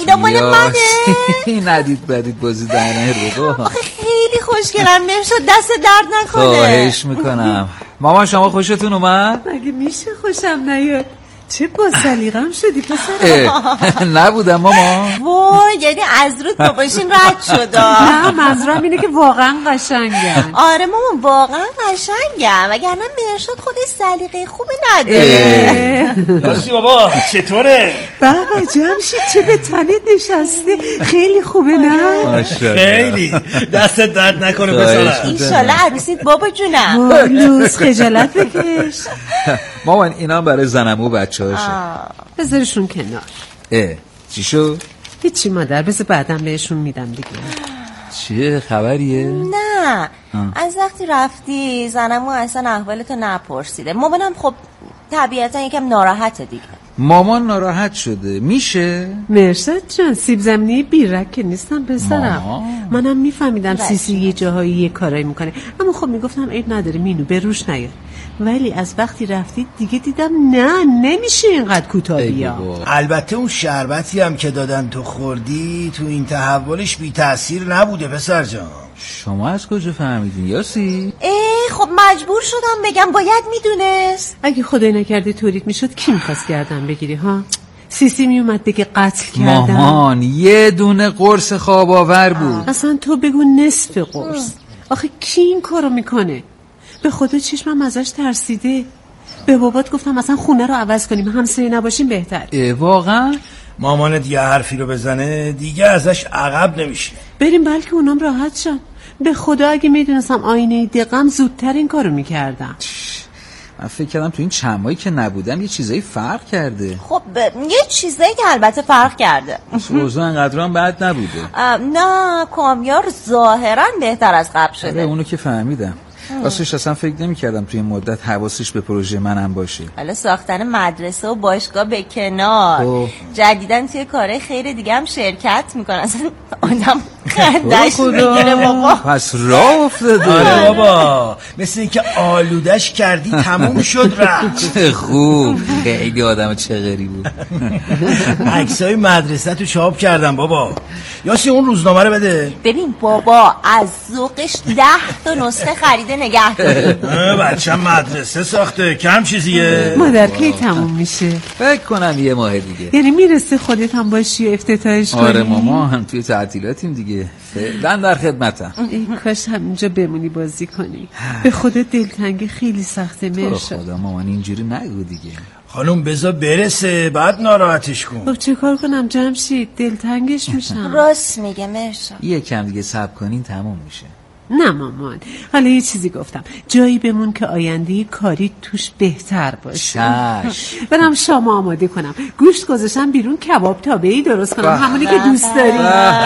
اینا مال منه. ندید بدید بازی دهنه رو. آخه خیلی خوشگلم نمیشد، دست درد نکنه. خواهش میکنم. مامان شما خوشتون اومد؟ مگه میشه خوشم نیاد؟ چه با سلیقه‌ام شدی پسرم. نبودم ماما. وای یعنی از رود باباشین رد شد. نه منظورم اینه که واقعا قشنگن. آره مامان واقعا قشنگم، وگرنه مرشد خودش سلیقه خوبی نداره. راستی بابا چطوره؟ بابا جمشید چه به تنت نشسته، خیلی خوبه نه؟ خیلی دستت درد نکنه پسرم. ایشالله عروسیت بابا جونم. لوز خجالت بکش. مامان اینا برای زنم و بچه هاشه. بذارشون کنار. چی شد؟ هیچی مادر، بذار بعدم بهشون میدم دیگه. چیه خبریه؟ نه از وقتی رفتی زنمو اصلا احوالتو نپرسیده. مامانم خب طبیعتا یکم ناراحته دیگه. مامان ناراحت شده میشه؟ مرشد جان سیب زمینی بیرک که نیستم پسرم. منم میفهمیدم سیسی یه جاهایی یه کارایی میکنه، اما خب میگفتم عیب نداره مینو به روش نیاد. ولی از وقتی رفتی دیگه دیدم نه نمیشه اینقدر کوتاه بیا. البته اون شربتی هم که دادن تو خوردی تو این تحولش بی تأثیر نبوده پسر جان. شما از کجا فهمیدین یاسی؟ خب مجبور شدم بگم، باید میدونست. اگه خدای نکرده طوریت میشد کی میخواست گردن بگیری ها؟ سیسی میومد بگه قتل کردم. مامان یه دونه قرص خواب آور بود. اصلا تو بگو نصف قرص. آخه کی این کارو میکنه؟ به خدا چشمم ازش ترسیده. به بابات گفتم اصلا خونه رو عوض کنیم، همسایه نباشیم بهتر. واقعا؟ مامانت یه حرفی رو بزنه دیگه ازش عقب نمیشه. بریم بلکه اونام راحت شن. به خدا اگه میدونستم آینه دقم زودتر این کارو میکردم. من فکر کردم تو این چند ماهی که نبودم یه چیزایی فرق کرده. خب یه چیزایی که البته فرق کرده. اوضاع انقدر هم بد نبوده. نه کامیار ظاهرا بهتر از قبل شده. اونو که فهمیدم. راستش اصلا فکر نمی کردم توی این مدت حواسش به پروژه منم باشه. حالا ساختن مدرسه و باشگاه به کنار، جدیدن توی کارهای خیر دیگه هم شرکت میکنن. اصلا آدم خندش میگیره بابا. پس راه افتاده. آره بابا مثل اینکه آلودش کردی تموم شد رفت. خوب خیلی آدم چغری بود. عکسای مدرسه تو چاپ کردم بابا. یاسی اون روزنامه رو بده. ببین بابا از ذوقش 10 تا نسخه خریده نگه داری. بچه‌م مدرسه ساخته کم چیزیه. مادر کی تموم میشه؟ فکر کنم یه ماه دیگه. یعنی میرسه خودت هم باشی و افتتاحش کنی؟ آره ماما هم توی تعطیلاتیم دیگه، فعلا در خدمتم. ای کاش همینجا بمونی بازی کنی. به خدا دلتنگ خیلی سخته مرشد. خدا مامان اینجوری نگو دیگه. خانم بذار برسه بعد ناراحتش کن. خب چه کار کنم جمشید؟ دلتنگش میشم. راست میگه مرشد. یکم دیگه صبر کنین تموم میشه. نه مامان حالا یه چیزی گفتم، جایی بمون که آینده کاری توش بهتر باشه. برم شام آماده کنم، گوشت گذاشتم بیرون کباب تابه‌ای درست کنم همونی که دوست داری.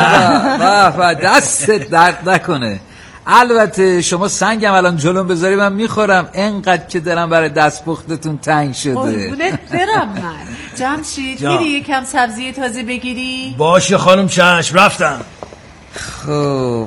دست درد نکنه. البته شما سنگم الان جلوم بذاری من میخورم، انقدر که دارم برای دست پختتون تنگ شده. قربونت برم من. جمشید میری یکم سبزی تازه بگیری؟ باشه خانم چشم رفتم. خوب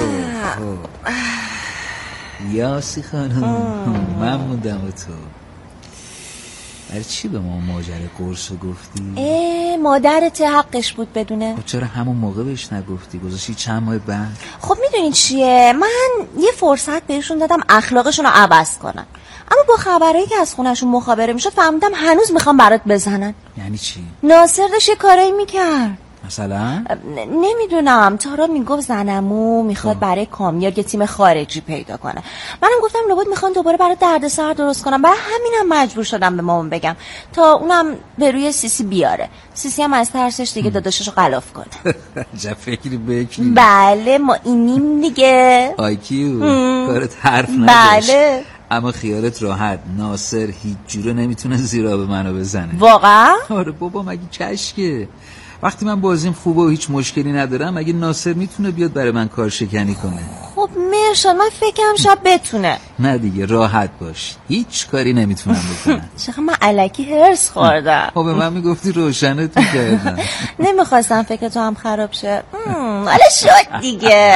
یاسی خانم من موندم و تو. برای چی به ما ماجرای قرصو گفتی؟ مادرت حقش بود بدونه. چرا همون موقع بهش نگفتی؟ گذاشتی چند ماه بعد؟ خب میدونین چیه، من یه فرصت بهشون دادم اخلاقشون رو عوض کنن، اما با خبرایی که از خونشون مخابره میشد فهمیدم هنوز میخوام برات بزنن. یعنی چی؟ ناصر داشت یه کارایی میکرد. مثلا؟ نمیدونم، تارا میگفت زنمو میخواد برای کامیار یه تیم خارجی پیدا کنه. منم گفتم لابد میخوان دوباره برای دردسر درست کنم، برای همینم مجبور شدم به مامان بگم تا اونم به روی سیسی بیاره. سیسی هم از ترسش دیگه داداششو غلاف کنه. چه فکری بکنی؟ بله ما اینیم دیگه. آیکیو کارت حرف نداشت. بله اما خیالت راحت، ناصر هیچ جوره نمیتونه زیرا به منو بزنه. واقعا؟ آره بابا مگه کشکه. وقتی من بازیم خوبه و هیچ مشکلی ندارم، اگه ناصر میتونه بیاد برای من کار شکنی کنه. خب مرشد من فکرم شاید بتونه. نه دیگه راحت باش، هیچ کاری نمیتونم بکنم. چقدر من الکی هرس خوردم. خب به من میگفتی روشنت میکردم. نمیخواستم فکر تو هم خراب شه. حالا شد دیگه.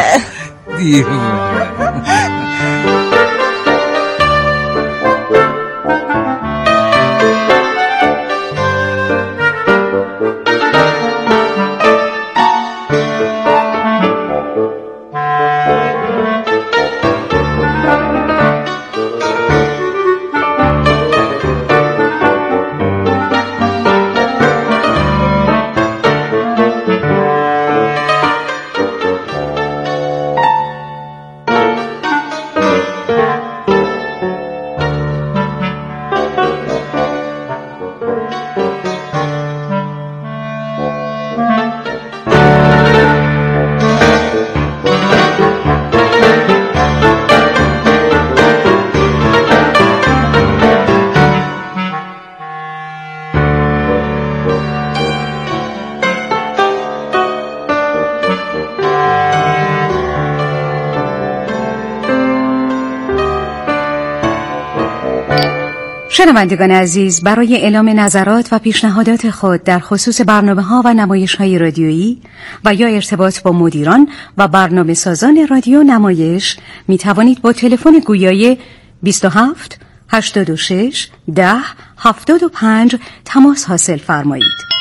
شنوندگان عزیز، برای اعلام نظرات و پیشنهادات خود در خصوص برنامه‌ها و نمایش‌های رادیویی و یا ارتباط با مدیران و برنامه‌سازان رادیو نمایش می توانید با تلفن گویای 27 86 10 75 تماس حاصل فرمایید.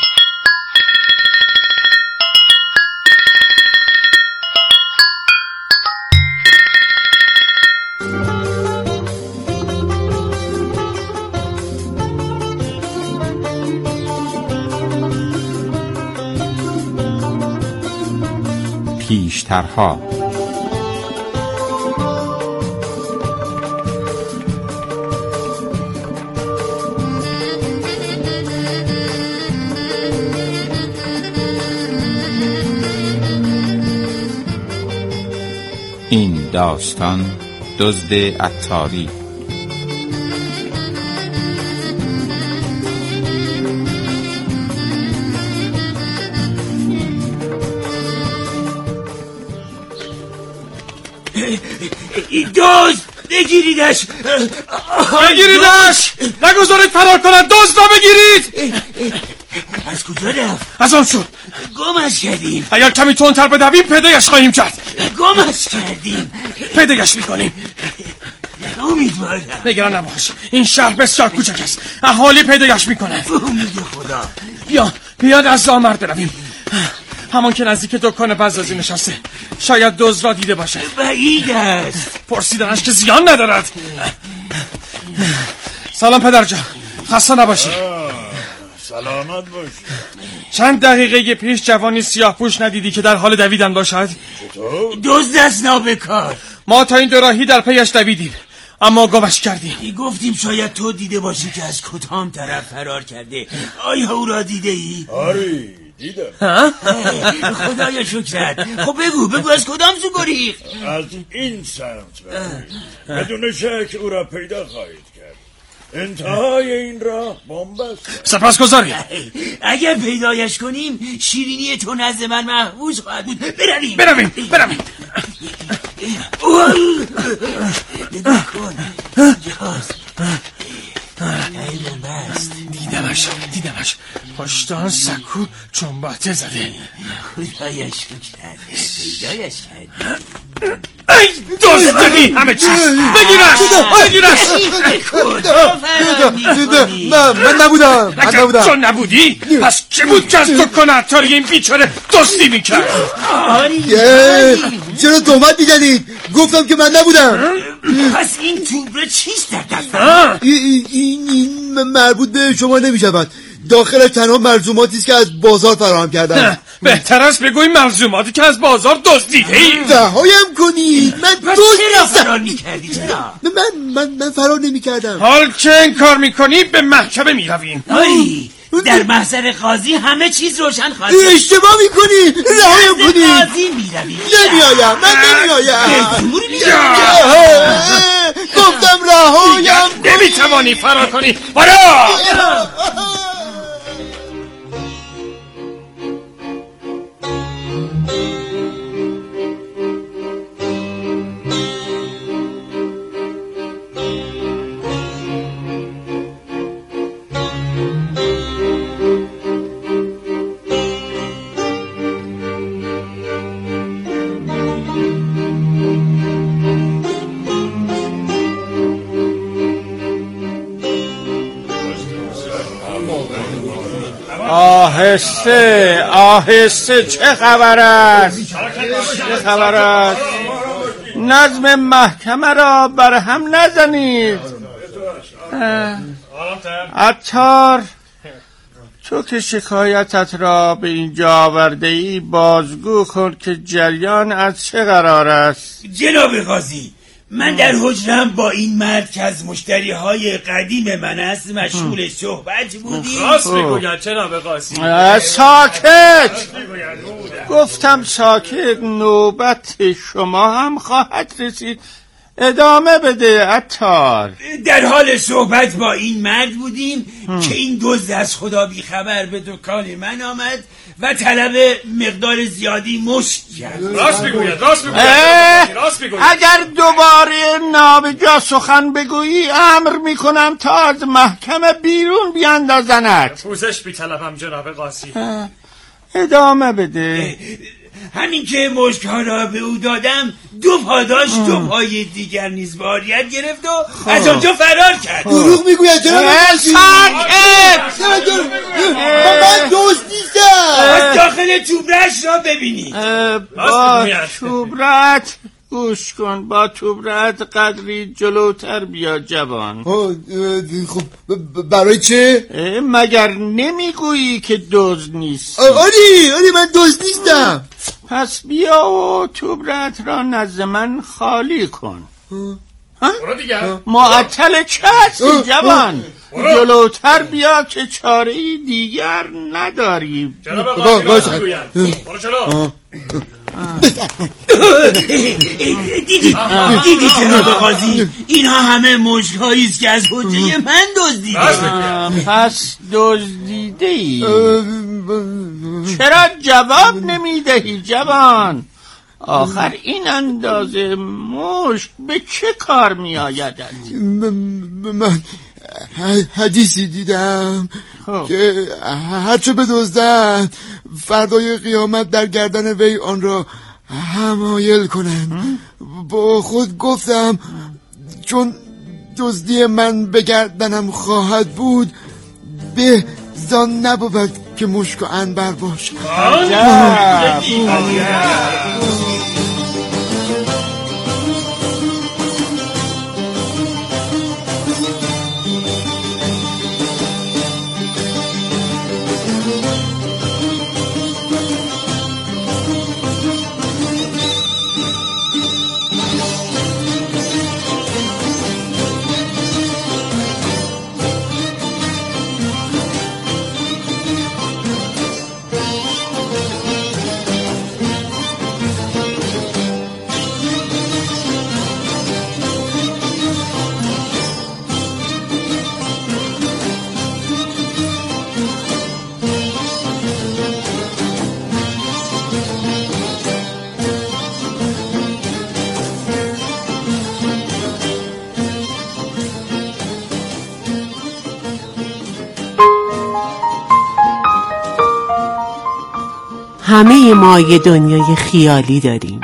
پیشترها. این داستان دزد عطاری. دزد بگیریدش، بگیریدش، نگذارید فرار کنند، دزد را بگیرید. از کجا رفت؟ از آن شد. گمش کردیم. اگر کمی تندتر بدویم پیدایش خواهیم کرد. گمش کردیم. پیدایش میکنیم. امیدوارم. نگران نباش، این شهر بسیار کوچک است، اهالی پیدایش میکنند. امید خدا. بیاد از زامرد برویم. همان که نزدیک دکان بزازی نشسته، شاید دزد را دیده باشه. بعید است. پرسیدنش که زیان ندارد. سلام پدرجان، خسته نباشی. سلامت باشی. چند دقیقه پیش جوانی سیاه پوش ندیدی که در حال دویدن باشد؟ دزد است نابکار. ما تا این دوراهی در پیش دویدیم اما گمش کردیم. گفتیم شاید تو دیده باشی که از کدام طرف فرار کرده. آیا او را دیده ای؟ آره دیدم. خدایا شکرت. خب بگو از کدام سو گریخت؟ از این سمت بدون شک او را پیدا خواهید کرد. انتهای این راه بنبست. سپاسگزاریم. اگر پیدایش کنیم شیرینی تو نزد من محفوظ خواهد بود. برویم. نگاه کن اینجاست. بست. دیدمش پشتان سکو چنباته زده. خدایش شکرت. پیدایش کرد. ای دزدی همه چیز. بگیرش. من نبودم. چون نبودی پس چه بود که از دکان عطاری این بیچاره دزدی میکرد؟ چرا تهمت میزنید؟ گفتم که من نبودم. پس این توبره چیست در دستم؟ این مربوط به شما نمیشود. داخلش تنها ملزوماتی است که از بازار فراهم کردم. بهتر است بگوی ملزوماتی که از بازار دزدیدی. رهایم کنید. من چرا فرار میکردی؟ چرا؟ من فرار نمیکردم. حال که این کار میکنی به محکمه میرویم. در محضر قاضی همه چیز روشن خواهد. اشتباه میکنی. رهایم کنید. قاضی میرویم. نمیایم. گفتم رهایم. نمیتوانی فرار کنی. برو. آهسته چه خبر است؟ نظم محکمه را برهم نزنید. عطار، تو که شکایتت را به اینجا آورده ای بازگو کن که جریان از چه قرار است. جناب قاضی، من در حجرم با این مرد که از مشتریهای قدیم من است مشغول صحبت بودیم. راست میگوید جناب قاضی. ساکت. گفتم ساکت. نوبت شما هم خواهد رسید. ادامه بده عطار. در حال صحبت با این مرد بودیم که این دزد از خدا بیخبر به دکان من آمد و طلب مقدار زیادی مشت کرد. راست میگوید. اگر دوباره نابجا سخن بگویی امر میکنم تا از محکمه بیرون بیاندازنت. پوزش بی‌طلبم جناب قاضی. ادامه بده. همین که مشک‌ها را به او دادم 2 پاداش 2 پای دیگر نیز باریت گرفت و از آنجا فرار کرد. دروغ میگوید جناب قاضی. من دوست نیستم. از داخل توبرش را ببینی. با توبرت گوش کن، با توبرت قدری جلوتر بیا جوان. خب برای چه؟ مگر نمیگویی که دزد نیست؟ آری من دزد نیستم. پس بیا و توبرت را نزد من خالی کن. برو دیگه. معطل چه هستی جوان؟ جلوتر بیا که چاره‌ای دیگر نداریم. جناب قاضی برو جلو. دیدی جناب قاضی، اینها همه مشک‌هایی است که از حجه من دزدیدم. پس دزدیده‌ای؟ چرا جواب نمیدهی جوان؟ آخر این اندازه مشت به چه کار میآیدت؟ من حدیثی دیدم که هرچه بدزدن فردای قیامت در گردن وی آن را حمایل کنند. با خود گفتم چون دزدی من به گردنم خواهد بود به زان نبود که مشک و عنبر باشد. همه ما یه دنیای خیالی داریم.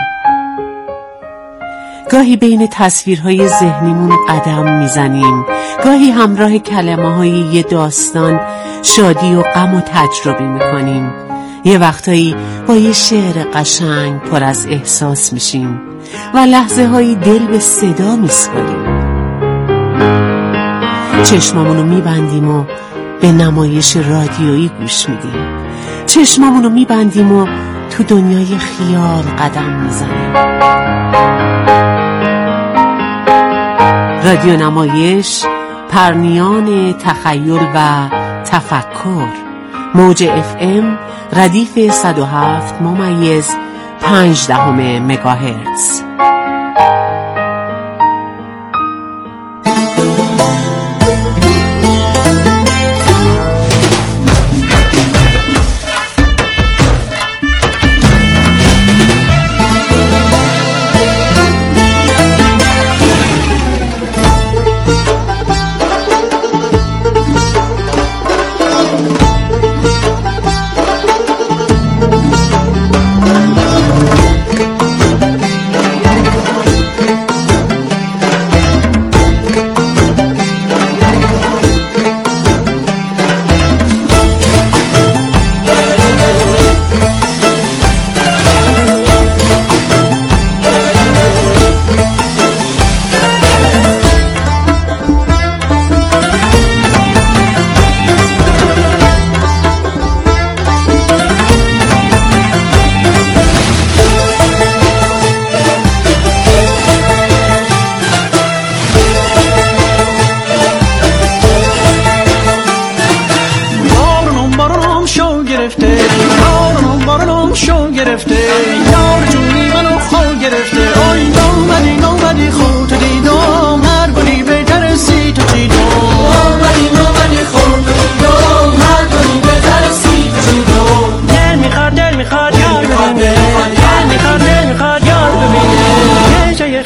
گاهی بین تصویرهای ذهنیمون قدم میزنیم، گاهی همراه کلمه‌های یه داستان شادی و غم و تجربه میکنیم، یه وقتایی با یه شعر قشنگ پر از احساس میشیم و لحظه هایی دل به صدا میسپاریم. چشمامونو میبندیم و به نمایش رادیویی گوش میدیم، چشمامونو میبندیم و تو دنیای خیال قدم میزنیم. رادیو نمایش، پرنیان تخیل و تفکر. موج FM ردیف 107.5 مگاهرتز.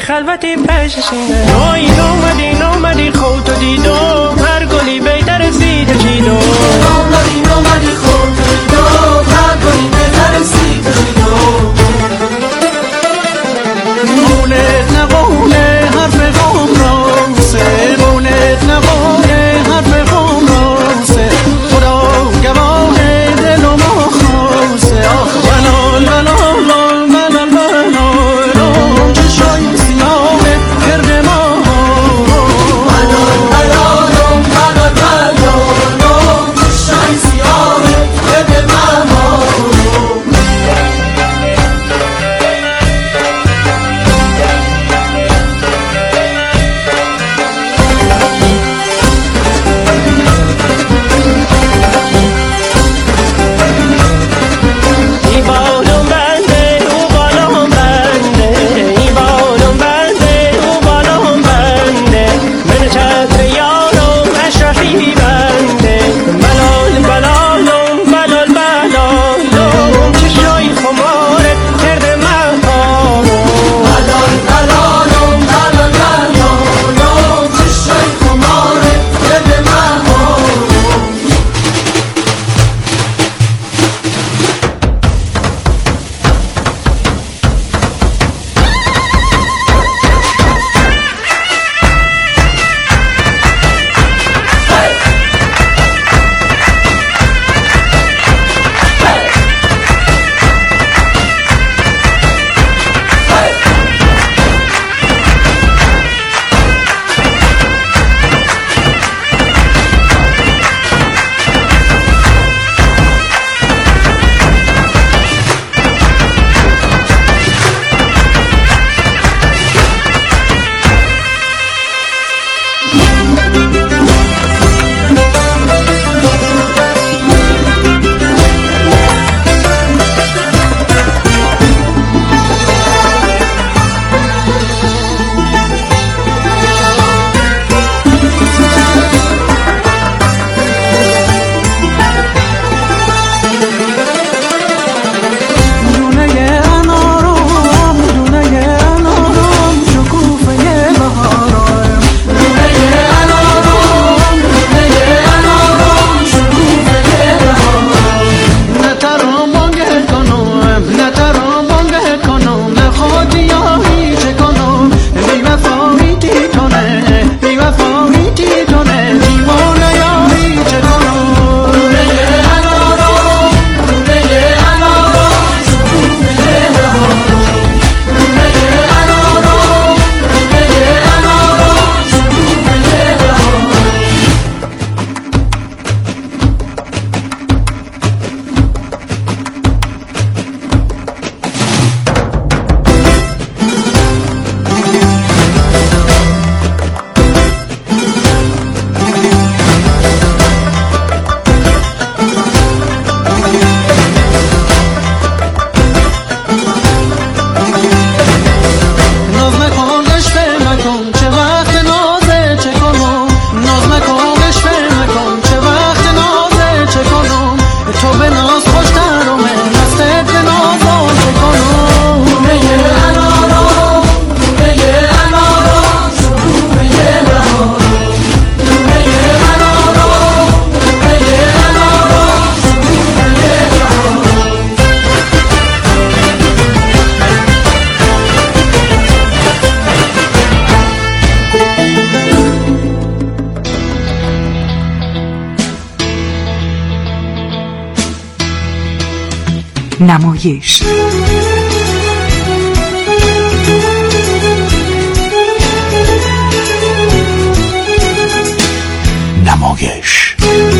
خلوتی پششینه نومدی خودتو دیدم هر گلی بیتر سید چیدم نومدی خودتو دیدم هر گلی بیتر سید چیدم مولد نقونه حرف قوم راسه مولد نقونه حرف قوم راسه خدا گواه دل و ما خاصه آخ بلال بلال بلال بلال چشای سیاه گرد ما بلال بلال بلال بلال چشای سیاه گرد ما نمایش نمایش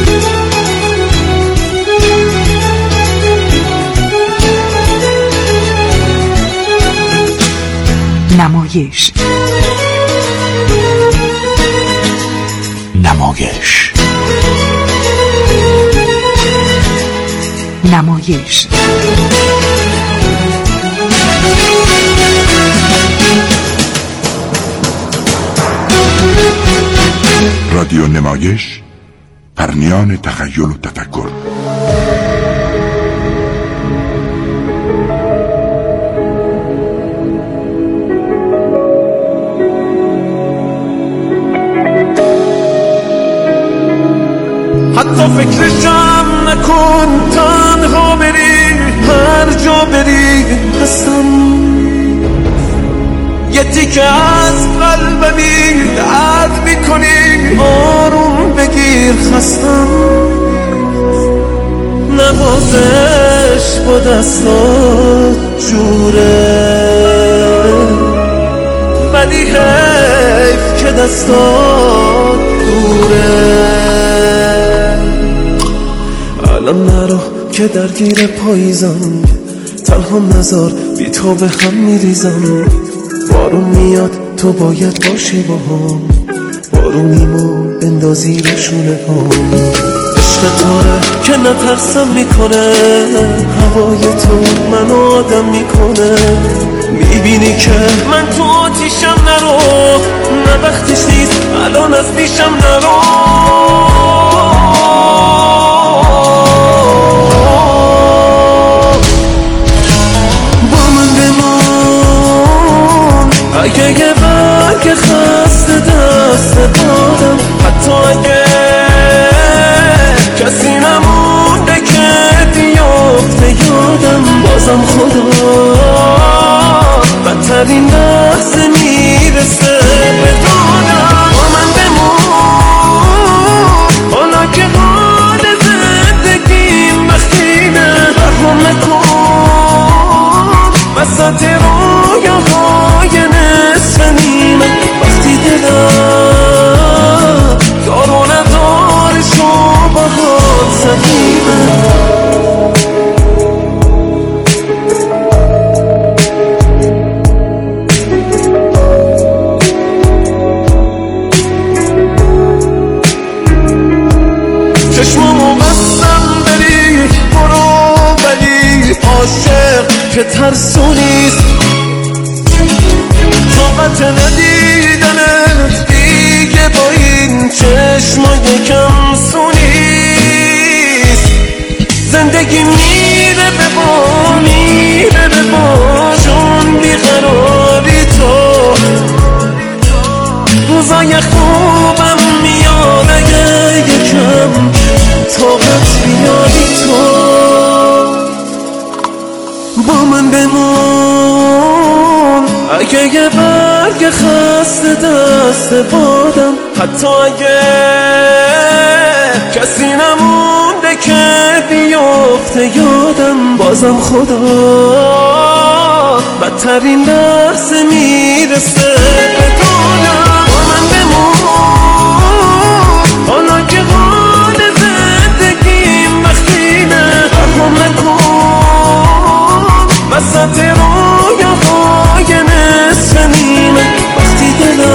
نمایش نمایش نمایش رادیو نمایش، پرنیان تخیل و تفکر. فکرشم نکن، تنها بری هر جا بری هستم، یه تیکه از قلبمی درد میکنی، آروم بگیر خستم، نوازش با دستات جوره، ولی حیف که دستات دوره. الان نرو که درگیر پاییزم، تنها نذار بی تو به هم میریزم، بارون میاد تو باید باشی با هم، بارونیمو بندازی به شونه هم، عشق تاره که نترسم میکنه، هوای تو منو آدم میکنه، میبینی که من تو آتیشم، نرو نه وقتش نیست الان از پیشم نرو. اگه یه برگ خسته دست بادم، حتی اگه کسی نمونده که بیافته یادم، بازم خدا بدترین لحظه میرسه به دادم. با من بمون حالا که حال زندگیم وقتینه، رحم نکن وسط رویاهای نصف نیمه، وقتی دلم یارو نداره شبهات سقیمه. چشمامو بستم بری برو، ولی عاشق که ترسونیست، طاقت ندیدنت دیگه با این چشمای کم سونیست. زندگی میره به با میره به با، چون بیقراری تو روزای خوبم میاد، اگه یکم طاقت بیاری تو با من بمون. اگه یه برگ خسته دست بادم، حتی اگه کسی نمونده که بیافته یادم، بازم خدا بدترین لحظه میرسه به دادم. با من بمون حالا که حال زندگیم وقتینه، رحم نکن وسط رویاهای نصف نیمه، وقتی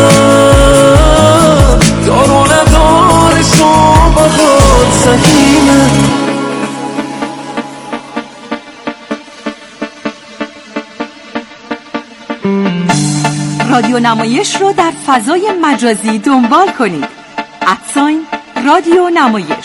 دلم یارو نداره شبهات سقیمه. رادیو نمایش رو در فضای مجازی دنبال کنید. رادیو نمایش.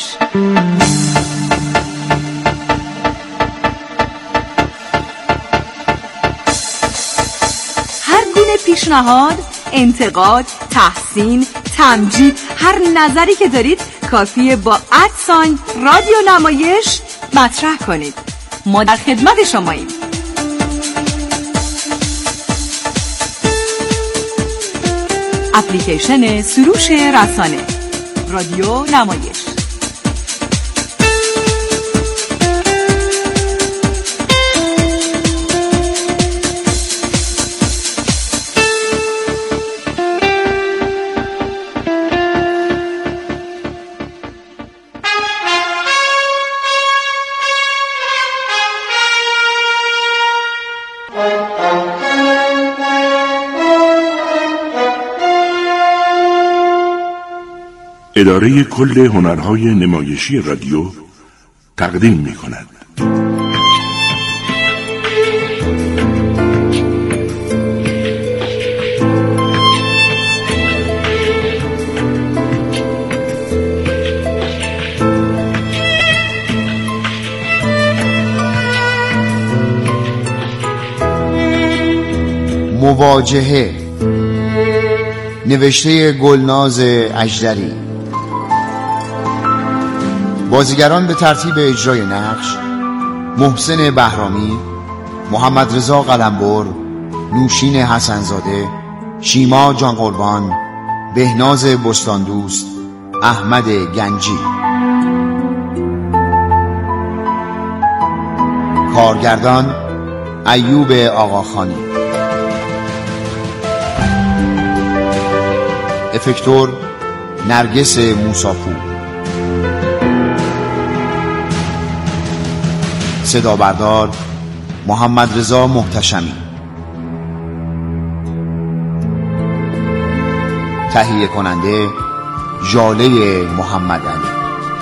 هر گونه پیشنهاد، انتقاد، تحسین، تمجید، هر نظری که دارید کافیه با رادیو نمایش مطرح کنید. ما در خدمت شماییم. اپلیکیشن سروش رسانه رادیو نمایش. اداره کل هنرهای نمایشی رادیو تقدیم می‌کند. مواجهه، نوشته گلناز اژدری، بازیگران به ترتیب اجرای نقش: محسن بهرامی، محمد رضا قلمبر، نوشین حسنزاده، شیما جان قربان، بهناز بستاندوست، احمد گنجی. کارگردان ایوب آقاخانی. افکتور نرگس موساپور. صدا بردار محمد رضا محتشمی. تهیه کننده ژاله محمد علی.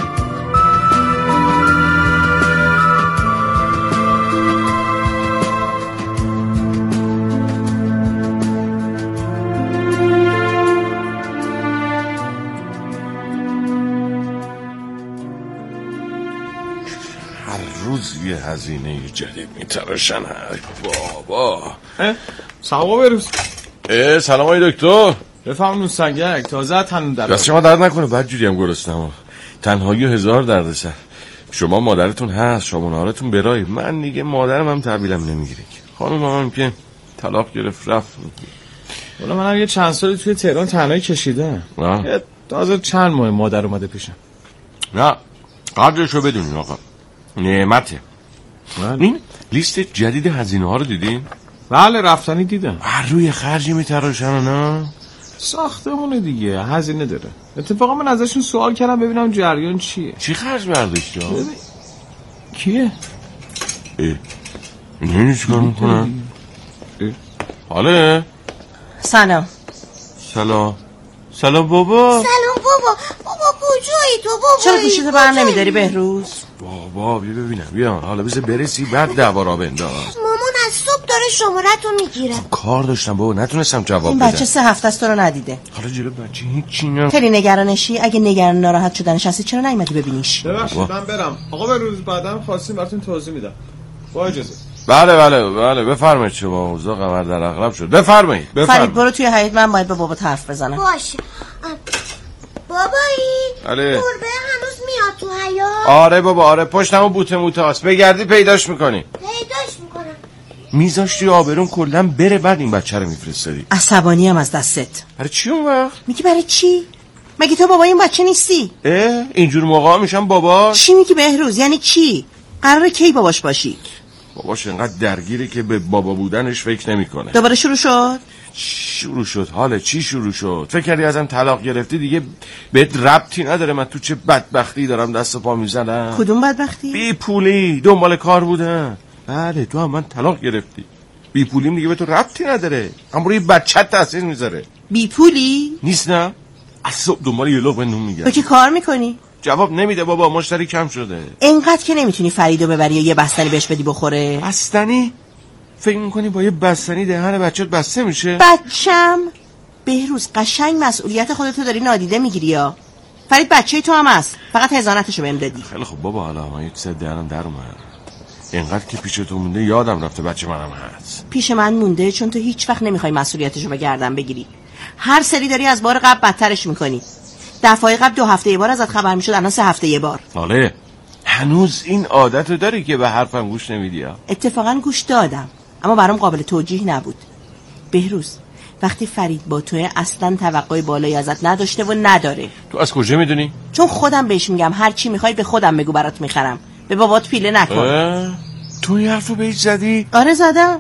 یه هزینه جدید میتراشن. بابا سلام بروز. سلام های دکتر. بفهم نوسنگک تازه تنون در دست شما درد نکنه. بعد جوری هم گرسنم. تنهایی 1000 دردسر. شما مادرتون هست، شما نهارتون برای من دیگه مادرم هم تحویلم نمیگیره. خانم هم که طلاق گرفت رفت. والا منم یه چند سالی توی تهران تنهایی کشیدم. تازه چند ماه مادر اومده پیشم. نه قدرشو بدونین آقا، نعمته. این لیست جدید هزینه ها رو دیدین؟ بله رفتنی دیدم. هر روی خرجی میتراشن. نه ساختمونه دیگه هزینه داره. اتفاقا من ازشون سوال کردم ببینم جریان چیه. چی خرج برداشتی؟ کیه؟ این چیکار میکنن؟ حاله سلام. سلام بابا. سلام بابا کجایی تو بابا؟ چرا گوشیتو بر نمیداری بهروز؟ بابا ببینم بیا حالا بذار برسی بعد دعوا را بنداز. مامان از صبح داره شماره‌تو میگیره. کار داشتم بابا نتونستم جواب بدم. این بچه 3 هفته است تو رو ندیده. حالا جلو بچه هیچی نه. خیلی نگرانشی؟ اگه نگران ناراحت شدنش هستی چرا نیومدی ببینیش؟ ببخشید من برم. آقا بهروز بعداً خواستین براتون توضیح میدم. با اجازه. بله بفرمایید. شما اوضاع قمر در عقرب شد. بفرمایید. فرید برو توی حیاط، من باید به بابا حرف بزنم. باشه. بابایی بله. گربه هنوز میاد تو حیاط؟ آره بابا آره، پشتمو بوته هاست. بگردی پیداش میکنی. میکنم. میذاشتی آبرون کلا بره بعد این بچه رو میفرستادی. عصبانی ام از دستت. برای چی اون وقت؟ میگی برای چی؟ مگه تو بابا این بچه نیستی؟ اینجور موقعا میشم بابا. چی میگی بهروز؟ یعنی چی؟ قراره کی باباش باشی؟ باباش انقدر درگیره که به بابا بودنش فکر نمیکنه. دوباره شروع شد؟ شروع شد. حاله چی شروع شد؟ فکر کردی ازم طلاق گرفتی دیگه بهت ربطی نداره من تو چه بدبختی دارم دست و پا میزنم؟ کدوم بدبختی؟ بی پولی دنبال کار بودن. بله تو هم من طلاق گرفتی. بی پولیم دیگه به تو ربطی نداره. هم روی بچت تاثیر میذاره. بی پولی؟ نیست نه؟ از صبح دنبال یه لقمه نون میگردم. تو که کار میکنی؟ جواب نمیده بابا، مشتری کم شده. اینقدر که نمیتونی فریدو ببری یا یه بستنی بهش بدی بخوره؟ بستنی؟ فکر میکنی با یه بستنی دهن بچت بسته میشه؟ بچم بهروز قشنگ مسئولیت خودتو داری نادیده میگیری یا فرید بچه تو هم هست، فقط هزانتشو بهم دادی. خیلی خب بابا حالا من یک سر دهنم در اومد. اینقدر که پیش تو مونده یادم رفته بچه منم هست. پیش من مونده چون تو هیچ وقت نمیخوای مسئولیتشو به گردن بگیری. هر سری داری از بار قبل بدترش میکنی. دفعه قبل 2 هفته یه بار ازت خبر میشد، الان 3 هفته یه بار. حاله هنوز این عادتو داری که به حرفم گوش نمیدی؟ اتفاقا گوش دادم اما برام قابل توجیه نبود. بهروز وقتی فرید با توی اصلا توقع بالایی ازت نداشته و نداره. تو از کجا میدونی؟ چون خودم بهش میگم هر چی میخوای به خودم بگو برات میخرم، به بابات پیله نکن. تو این حرفو بهش زدی؟ آره زدم.